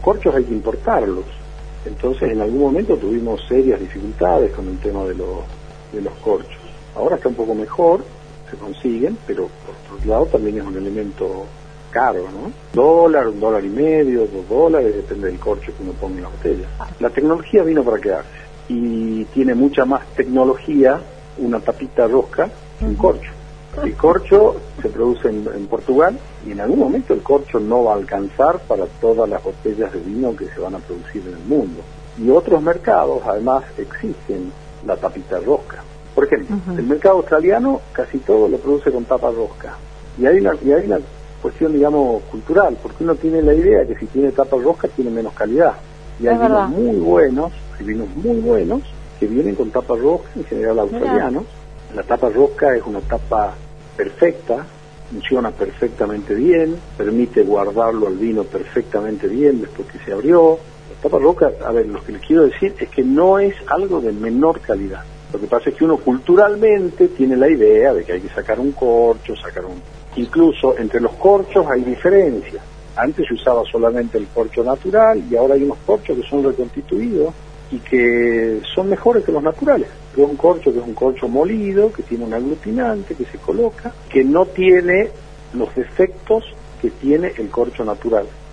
corchos hay que importarlos. Entonces en algún momento tuvimos serias dificultades con el tema de los corchos. Ahora está un poco mejor, se consiguen, pero por otro lado también es un elemento caro, ¿no? $1, $1.50, $2, depende del corcho que uno ponga en la botella. La tecnología vino para quedarse y tiene mucha más tecnología una tapita rosca que un corcho. El corcho se produce en Portugal y en algún momento el corcho no va a alcanzar para todas las botellas de vino que se van a producir en el mundo. Y otros mercados además existen la tapita rosca. Por ejemplo, el mercado australiano casi todo lo produce con tapa rosca. Y hay una cuestión, digamos, cultural, porque uno tiene la idea que si tiene tapa rosca tiene menos calidad. Y hay vinos muy buenos, que vienen con tapa rosca, en general australianos. La tapa rosca es una tapa perfecta, funciona perfectamente bien, permite guardarlo al vino perfectamente bien después que se abrió. La tapa rosca, a ver, lo que les quiero decir es que no es algo de menor calidad. Lo que pasa es que uno culturalmente tiene la idea de que hay que sacar un corcho, incluso entre los corchos hay diferencias. Antes se usaba solamente el corcho natural y ahora hay unos corchos que son reconstituidos y que son mejores que los naturales. Hay un corcho que es un corcho molido, que tiene un aglutinante que se coloca, que no tiene los efectos que tiene el corcho natural.